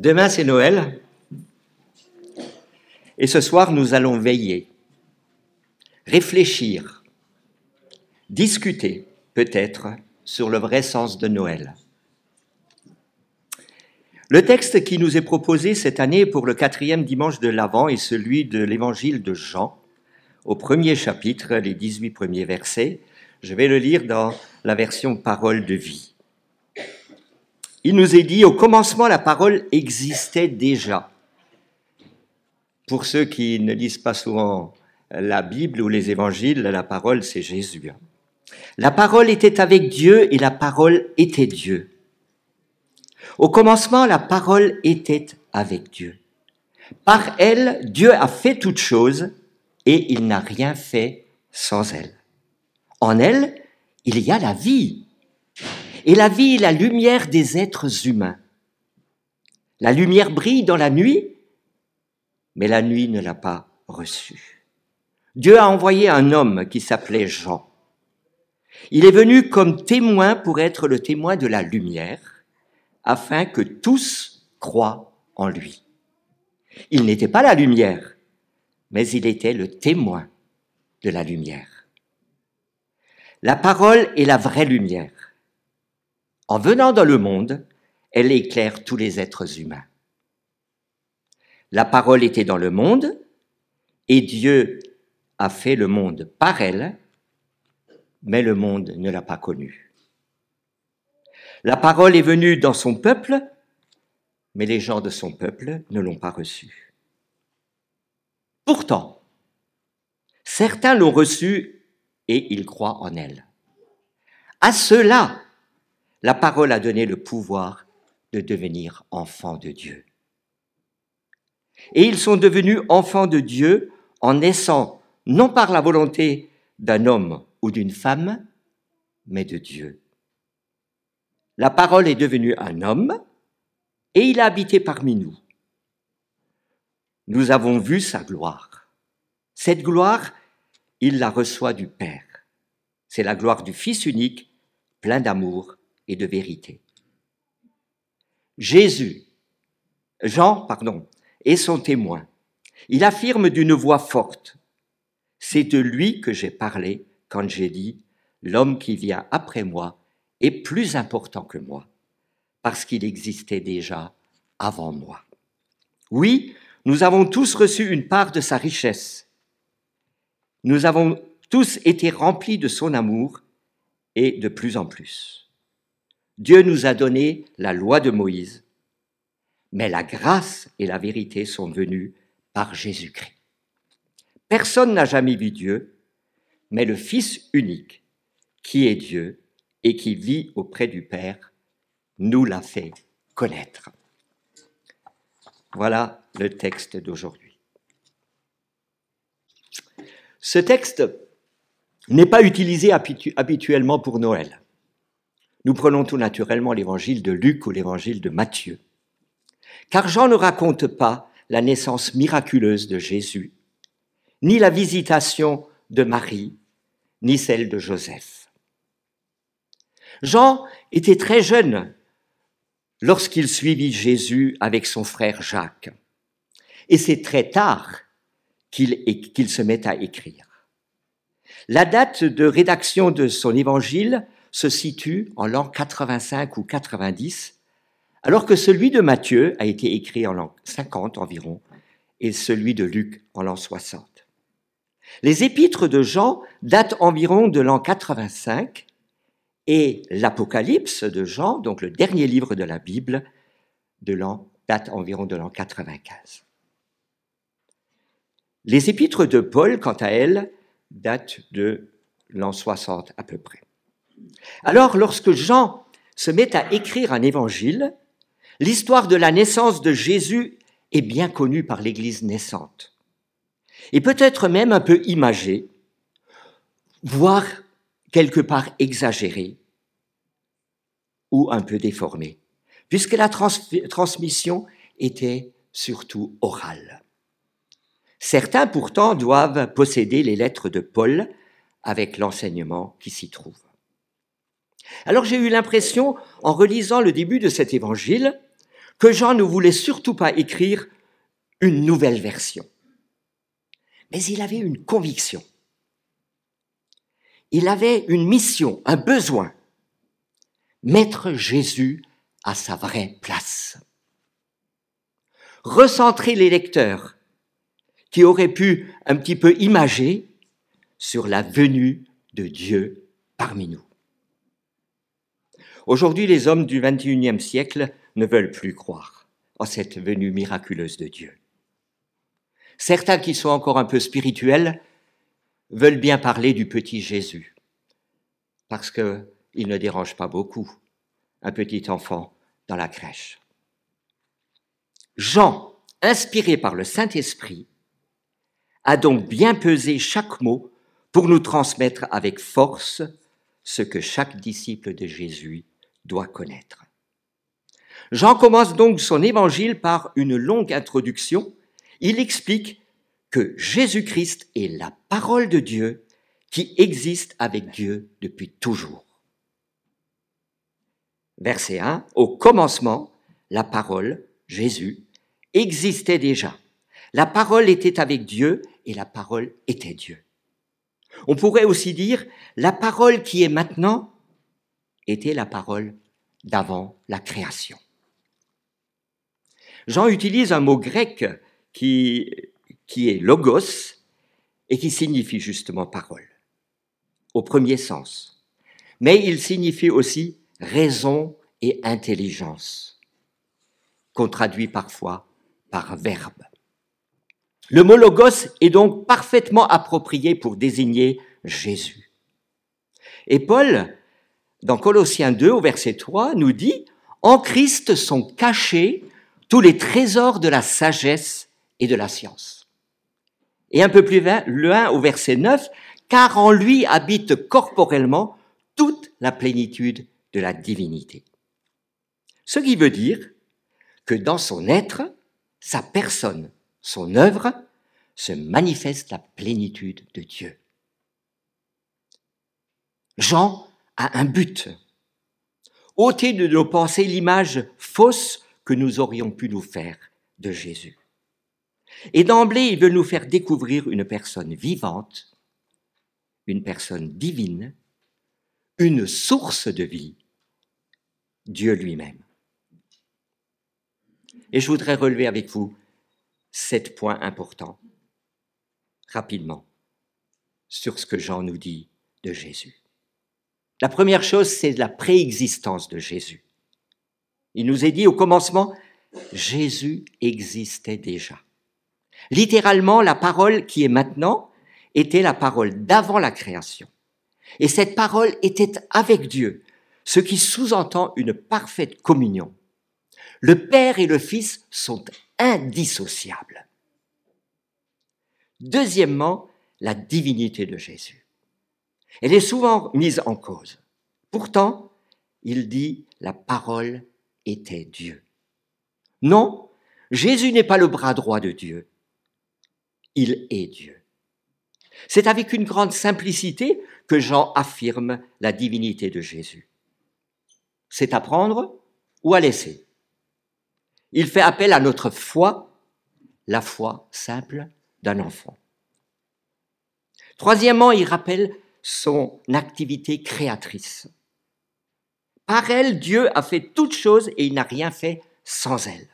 Demain, c'est Noël. Et ce soir, nous allons veiller, réfléchir, discuter, peut-être, sur le vrai sens de Noël. Le texte qui nous est proposé cette année pour le 4e dimanche de l'Avent est celui de l'évangile de Jean, au premier chapitre, les 18 premiers versets. Je vais le lire dans la version Parole de vie. Il nous est dit, au commencement, la parole existait déjà. Pour ceux qui ne lisent pas souvent la Bible ou les évangiles, la parole, c'est Jésus. La parole était avec Dieu et la parole était Dieu. Au commencement, la parole était avec Dieu. Par elle, Dieu a fait toutes choses et il n'a rien fait sans elle. En elle, il y a la vie. Et la vie est la lumière des êtres humains. La lumière brille dans la nuit, mais la nuit ne l'a pas reçue. Dieu a envoyé un homme qui s'appelait Jean. Il est venu comme témoin pour être le témoin de la lumière, afin que tous croient en lui. Il n'était pas la lumière, mais il était le témoin de la lumière. La parole est la vraie lumière. En venant dans le monde, elle éclaire tous les êtres humains. La parole était dans le monde, et Dieu a fait le monde par elle, mais le monde ne l'a pas connue. La parole est venue dans son peuple, mais les gens de son peuple ne l'ont pas reçue. Pourtant, certains l'ont reçue et ils croient en elle. À ceux-là, la parole a donné le pouvoir de devenir enfants de Dieu. Et ils sont devenus enfants de Dieu en naissant non par la volonté d'un homme ou d'une femme, mais de Dieu. La parole est devenue un homme et il a habité parmi nous. Nous avons vu sa gloire. Cette gloire, il la reçoit du Père. C'est la gloire du Fils unique, plein d'amour et de vérité. Jean est son témoin. Il affirme d'une voix forte, « C'est de lui que j'ai parlé quand j'ai dit, l'homme qui vient après moi est plus important que moi, parce qu'il existait déjà avant moi. » Oui, nous avons tous reçu une part de sa richesse. Nous avons tous été remplis de son amour et de plus en plus. Dieu nous a donné la loi de Moïse, mais la grâce et la vérité sont venues par Jésus-Christ. Personne n'a jamais vu Dieu, mais le Fils unique, qui est Dieu et qui vit auprès du Père, nous l'a fait connaître. Voilà le texte d'aujourd'hui. Ce texte n'est pas utilisé habituellement pour Noël. Nous prenons tout naturellement l'évangile de Luc ou l'évangile de Matthieu. Car Jean ne raconte pas la naissance miraculeuse de Jésus, ni la visitation de Marie, ni celle de Joseph. Jean était très jeune lorsqu'il suivit Jésus avec son frère Jacques. Et c'est très tard qu'il se met à écrire. La date de rédaction de son évangile se situe en l'an 85 ou 90, alors que celui de Matthieu a été écrit en l'an 50 environ, et celui de Luc en l'an 60. Les épîtres de Jean datent environ de l'an 85, et l'Apocalypse de Jean, donc le dernier livre de la Bible, date environ de l'an 95. Les épîtres de Paul, quant à elles, datent de l'an 60 à peu près. Alors, lorsque Jean se met à écrire un évangile, l'histoire de la naissance de Jésus est bien connue par l'Église naissante, et peut-être même un peu imagée, voire quelque part exagérée ou un peu déformée, puisque la transmission était surtout orale. Certains pourtant doivent posséder les lettres de Paul avec l'enseignement qui s'y trouve. Alors j'ai eu l'impression, en relisant le début de cet évangile, que Jean ne voulait surtout pas écrire une nouvelle version. Mais il avait une conviction. Il avait une mission, un besoin. Mettre Jésus à sa vraie place. Recentrer les lecteurs qui auraient pu un petit peu imager sur la venue de Dieu parmi nous. Aujourd'hui, les hommes du XXIe siècle ne veulent plus croire en cette venue miraculeuse de Dieu. Certains qui sont encore un peu spirituels veulent bien parler du petit Jésus, parce qu'il ne dérange pas beaucoup un petit enfant dans la crèche. Jean, inspiré par le Saint-Esprit, a donc bien pesé chaque mot pour nous transmettre avec force ce que chaque disciple de Jésus doit connaître. Jean commence donc son évangile par une longue introduction. Il explique que Jésus-Christ est la parole de Dieu qui existe avec Dieu depuis toujours. Verset 1, au commencement, la parole, Jésus, existait déjà. La parole était avec Dieu et la parole était Dieu. On pourrait aussi dire, la parole qui est maintenant était la parole d'avant la création. Jean utilise un mot grec qui est logos et qui signifie justement parole, au premier sens. Mais il signifie aussi raison et intelligence, qu'on traduit parfois par verbe. Le mot logos est donc parfaitement approprié pour désigner Jésus. Et Paul, dans Colossiens 2, au verset 3, nous dit « En Christ sont cachés tous les trésors de la sagesse et de la science. » Et un peu plus loin, au verset 9, « Car en lui habite corporellement toute la plénitude de la divinité. » Ce qui veut dire que dans son être, sa personne, son œuvre, se manifeste la plénitude de Dieu. Jean a un but. Ôter de nos pensées l'image fausse que nous aurions pu nous faire de Jésus. Et d'emblée, il veut nous faire découvrir une personne vivante, une personne divine, une source de vie, Dieu lui-même. Et je voudrais relever avec vous 7 points importants, rapidement, sur ce que Jean nous dit de Jésus. La première chose, c'est la préexistence de Jésus. Il nous est dit au commencement, Jésus existait déjà. Littéralement, la parole qui est maintenant était la parole d'avant la création. Et cette parole était avec Dieu, ce qui sous-entend une parfaite communion. Le Père et le Fils sont indissociables. Deuxièmement, la divinité de Jésus. Elle est souvent mise en cause. Pourtant, il dit « la parole était Dieu ». Non, Jésus n'est pas le bras droit de Dieu. Il est Dieu. C'est avec une grande simplicité que Jean affirme la divinité de Jésus. C'est à prendre ou à laisser. Il fait appel à notre foi, la foi simple d'un enfant. Troisièmement, il rappelle son activité créatrice. Par elle, Dieu a fait toutes choses et il n'a rien fait sans elle.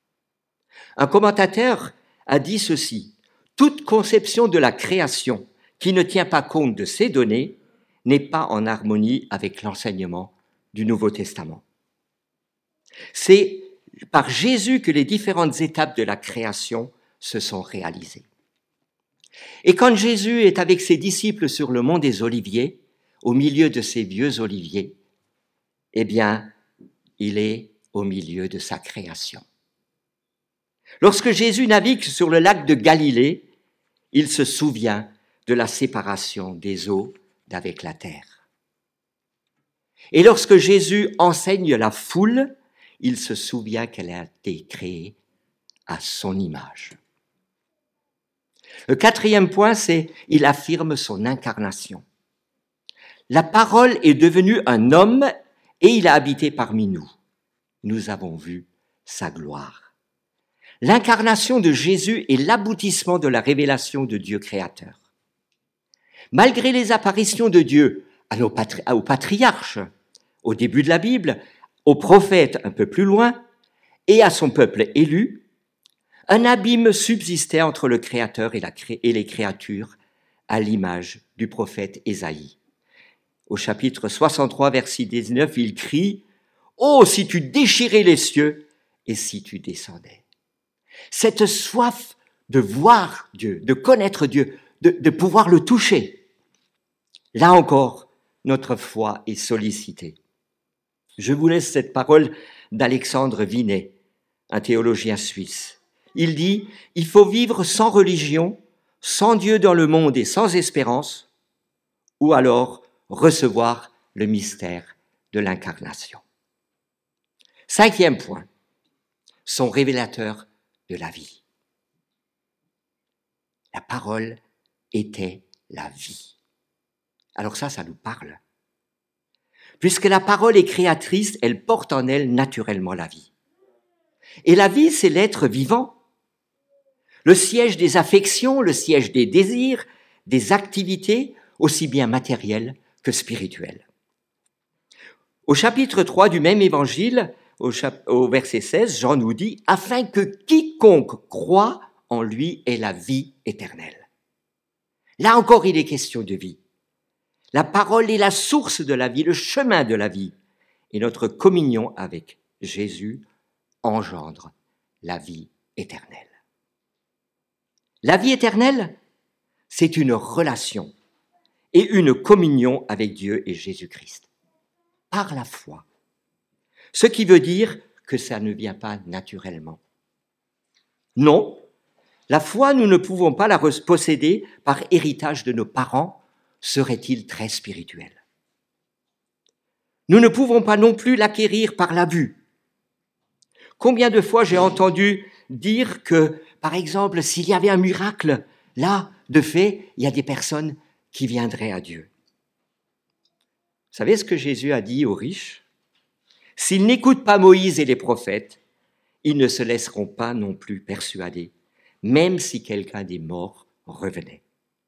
Un commentateur a dit ceci, « Toute conception de la création qui ne tient pas compte de ces données n'est pas en harmonie avec l'enseignement du Nouveau Testament. » C'est par Jésus que les différentes étapes de la création se sont réalisées. Et quand Jésus est avec ses disciples sur le mont des Oliviers, au milieu de ces vieux oliviers, eh bien, il est au milieu de sa création. Lorsque Jésus navigue sur le lac de Galilée, il se souvient de la séparation des eaux d'avec la terre. Et lorsque Jésus enseigne la foule, il se souvient qu'elle a été créée à son image. Le quatrième point, c'est il affirme son incarnation. La parole est devenue un homme et il a habité parmi nous. Nous avons vu sa gloire. L'incarnation de Jésus est l'aboutissement de la révélation de Dieu créateur. Malgré les apparitions de Dieu aux patriarches, au début de la Bible, aux prophètes un peu plus loin, et à son peuple élu, un abîme subsistait entre le Créateur et les créatures, à l'image du prophète Ésaïe. Au chapitre 63, verset 19, il crie « Oh, si tu déchirais les cieux et si tu descendais !» Cette soif de voir Dieu, de connaître Dieu, de pouvoir le toucher. Là encore, notre foi est sollicitée. Je vous laisse cette parole d'Alexandre Vinet, un théologien suisse. Il dit « Il faut vivre sans religion, sans Dieu dans le monde et sans espérance, ou alors recevoir le mystère de l'incarnation. » 5e point, son révélateur de la vie. La parole était la vie. Alors ça nous parle. Puisque la parole est créatrice, elle porte en elle naturellement la vie. Et la vie, c'est l'être vivant. Le siège des affections, le siège des désirs, des activités, aussi bien matérielles que spirituelles. Au chapitre 3 du même évangile, au verset 16, Jean nous dit « Afin que quiconque croit en lui ait la vie éternelle. » Là encore, il est question de vie. La parole est la source de la vie, le chemin de la vie. Et notre communion avec Jésus engendre la vie éternelle. La vie éternelle, c'est une relation et une communion avec Dieu et Jésus-Christ, par la foi. Ce qui veut dire que ça ne vient pas naturellement. Non, la foi, nous ne pouvons pas la posséder par héritage de nos parents, serait-il très spirituel. Nous ne pouvons pas non plus l'acquérir par la vue. Combien de fois j'ai entendu dire que, par exemple, s'il y avait un miracle, là, de fait, il y a des personnes qui viendraient à Dieu. Vous savez ce que Jésus a dit aux riches ? S'ils n'écoutent pas Moïse et les prophètes, ils ne se laisseront pas non plus persuader, même si quelqu'un des morts revenait.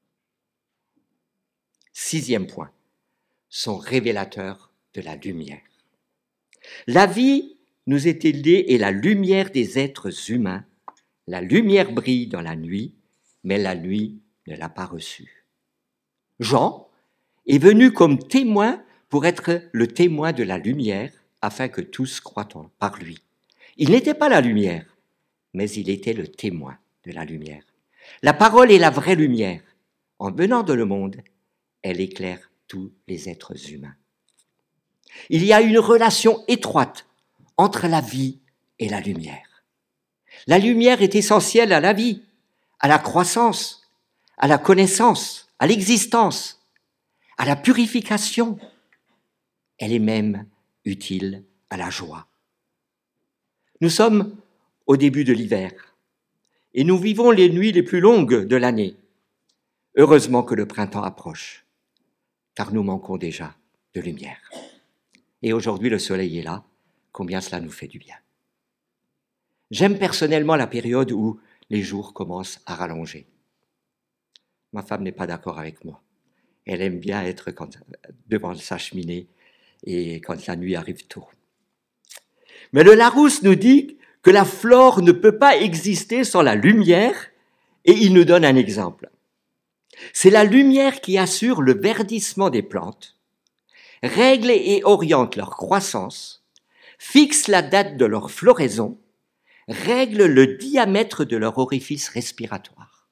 6e point, son révélateur de la lumière. La vie, nous est donnée, est la lumière des êtres humains. La lumière brille dans la nuit, mais la nuit ne l'a pas reçue. Jean est venu comme témoin pour être le témoin de la lumière, afin que tous croient par lui. Il n'était pas la lumière, mais il était le témoin de la lumière. La parole est la vraie lumière. En venant dans le monde, elle éclaire tous les êtres humains. Il y a une relation étroite entre la vie et la lumière. La lumière est essentielle à la vie, à la croissance, à la connaissance, à l'existence, à la purification. Elle est même utile à la joie. Nous sommes au début de l'hiver et nous vivons les nuits les plus longues de l'année. Heureusement que le printemps approche, car nous manquons déjà de lumière. Et aujourd'hui, le soleil est là, combien cela nous fait du bien. J'aime personnellement la période où les jours commencent à rallonger. Ma femme n'est pas d'accord avec moi. Elle aime bien être devant sa cheminée et quand la nuit arrive tôt. Mais le Larousse nous dit que la flore ne peut pas exister sans la lumière et il nous donne un exemple. C'est la lumière qui assure le verdissement des plantes, règle et oriente leur croissance, fixe la date de leur floraison, règle le diamètre de leur orifice respiratoire.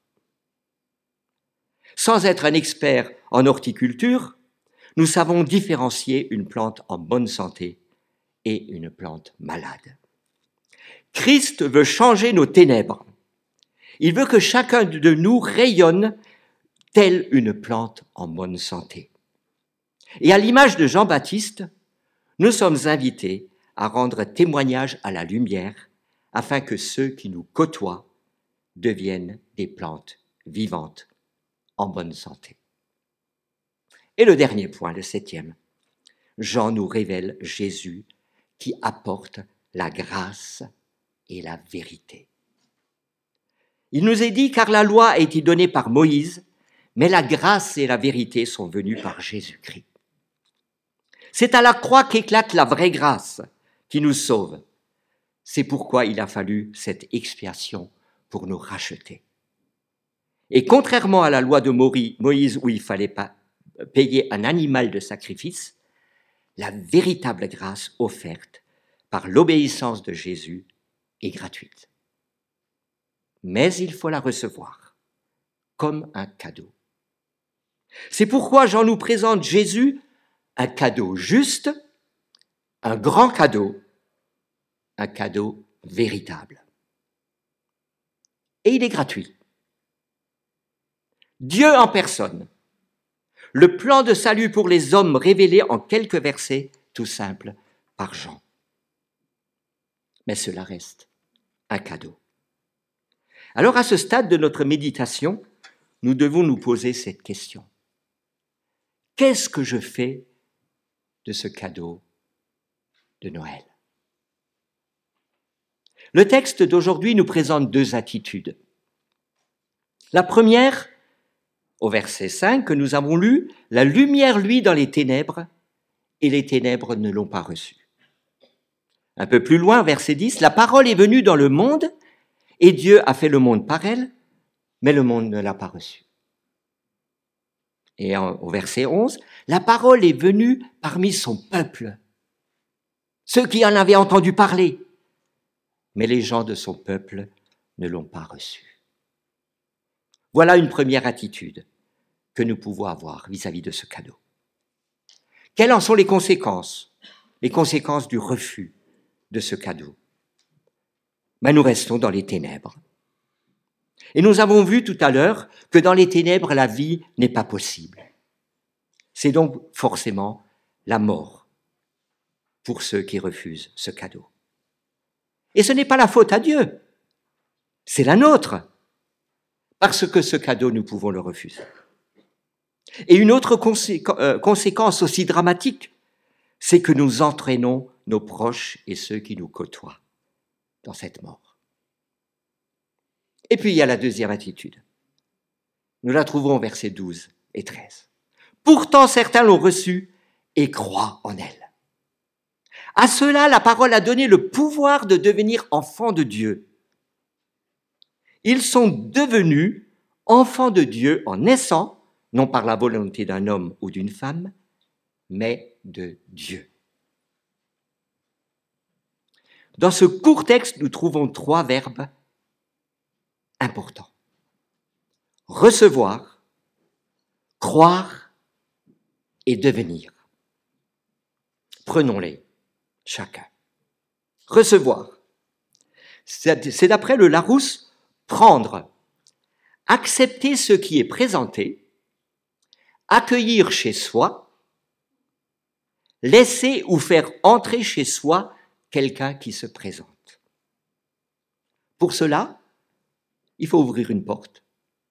Sans être un expert en horticulture, nous savons différencier une plante en bonne santé et une plante malade. Christ veut changer nos ténèbres. Il veut que chacun de nous rayonne telle une plante en bonne santé. Et à l'image de Jean-Baptiste, nous sommes invités à rendre témoignage à la lumière afin que ceux qui nous côtoient deviennent des plantes vivantes en bonne santé. Et le dernier point, le 7e, Jean nous révèle Jésus qui apporte la grâce et la vérité. Il nous est dit, car la loi a été donnée par Moïse, mais la grâce et la vérité sont venues par Jésus-Christ. C'est à la croix qu'éclate la vraie grâce qui nous sauve. C'est pourquoi il a fallu cette expiation pour nous racheter. Et contrairement à la loi de Moïse où il fallait pas payer un animal de sacrifice, la véritable grâce offerte par l'obéissance de Jésus est gratuite. Mais il faut la recevoir comme un cadeau. C'est pourquoi Jean nous présente Jésus, un cadeau juste, un grand cadeau, un cadeau véritable. Et il est gratuit. Dieu en personne, le plan de salut pour les hommes révélé en quelques versets tout simples par Jean. Mais cela reste un cadeau. Alors à ce stade de notre méditation, nous devons nous poser cette question. Qu'est-ce que je fais de ce cadeau de Noël ? Le texte d'aujourd'hui nous présente deux attitudes. La première, au verset 5 que nous avons lu, la lumière luit dans les ténèbres et les ténèbres ne l'ont pas reçue. Un peu plus loin, verset 10, la parole est venue dans le monde et Dieu a fait le monde par elle, mais le monde ne l'a pas reçue. Et au verset 11, la parole est venue parmi son peuple, ceux qui en avaient entendu parler, mais les gens de son peuple ne l'ont pas reçue. Voilà une première attitude que nous pouvons avoir vis-à-vis de ce cadeau. Quelles en sont les conséquences du refus de ce cadeau? Nous restons dans les ténèbres. Et nous avons vu tout à l'heure que dans les ténèbres, la vie n'est pas possible. C'est donc forcément la mort pour ceux qui refusent ce cadeau. Et ce n'est pas la faute à Dieu, c'est la nôtre, parce que ce cadeau, nous pouvons le refuser. Et une autre conséquence aussi dramatique, c'est que nous entraînons nos proches et ceux qui nous côtoient dans cette mort. Et puis il y a la deuxième attitude. Nous la trouvons au versets 12 et 13. Pourtant certains l'ont reçue et croient en elle. À ceux-là, la parole a donné le pouvoir de devenir enfants de Dieu. Ils sont devenus enfants de Dieu en naissant, non par la volonté d'un homme ou d'une femme, mais de Dieu. Dans ce court texte, nous trouvons 3 verbes importants. Recevoir, croire et devenir. Prenons-les chacun. Recevoir. C'est d'après le Larousse, prendre, accepter ce qui est présenté, accueillir chez soi, laisser ou faire entrer chez soi quelqu'un qui se présente. Pour cela, il faut ouvrir une porte.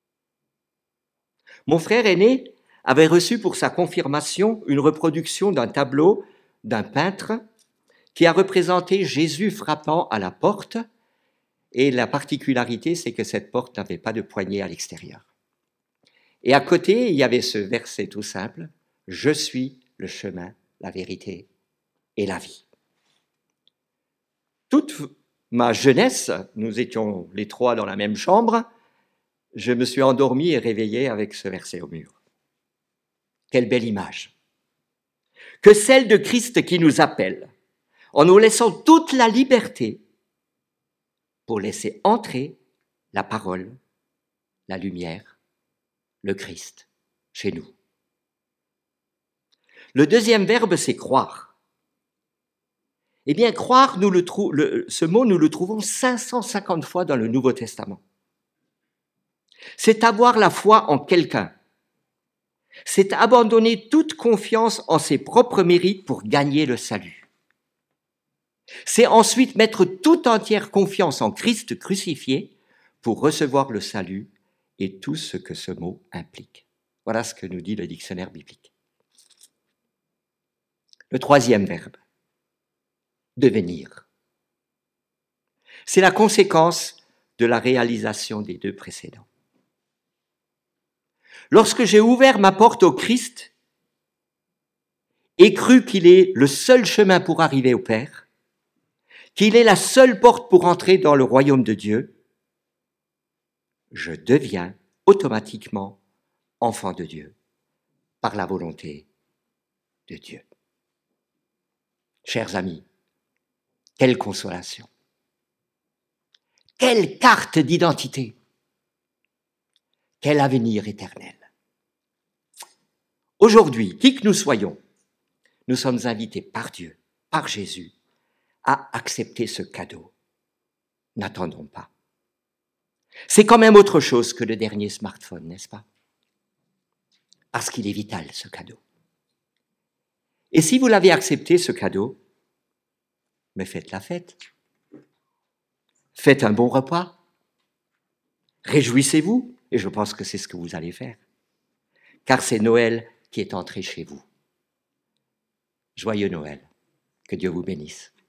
Mon frère aîné avait reçu pour sa confirmation une reproduction d'un tableau d'un peintre qui a représenté Jésus frappant à la porte, et la particularité, c'est que cette porte n'avait pas de poignée à l'extérieur. Et à côté, il y avait ce verset tout simple, « Je suis le chemin, la vérité et la vie ». Toute ma jeunesse, nous étions les 3 dans la même chambre, je me suis endormi et réveillé avec ce verset au mur. Quelle belle image! Que celle de Christ qui nous appelle, en nous laissant toute la liberté pour laisser entrer la parole, la lumière, le Christ chez nous. Le deuxième verbe, c'est croire. Eh bien, croire, ce mot, nous le trouvons 550 fois dans le Nouveau Testament. C'est avoir la foi en quelqu'un. C'est abandonner toute confiance en ses propres mérites pour gagner le salut. C'est ensuite mettre toute entière confiance en Christ crucifié pour recevoir le salut et tout ce que ce mot implique. Voilà ce que nous dit le dictionnaire biblique. Le troisième verbe, devenir. C'est la conséquence de la réalisation des 2 précédents. Lorsque j'ai ouvert ma porte au Christ et cru qu'il est le seul chemin pour arriver au Père, qu'il est la seule porte pour entrer dans le royaume de Dieu, je deviens automatiquement enfant de Dieu par la volonté de Dieu. Chers amis, quelle consolation! Quelle carte d'identité! Quel avenir éternel! Aujourd'hui, qui que nous soyons, nous sommes invités par Dieu, par Jésus, à accepter ce cadeau. N'attendons pas. C'est quand même autre chose que le dernier smartphone, n'est-ce pas? Parce qu'il est vital, ce cadeau. Et si vous l'avez accepté, ce cadeau, mais faites la fête. Faites un bon repas. Réjouissez-vous, et je pense que c'est ce que vous allez faire. Car c'est Noël qui est entré chez vous. Joyeux Noël. Que Dieu vous bénisse.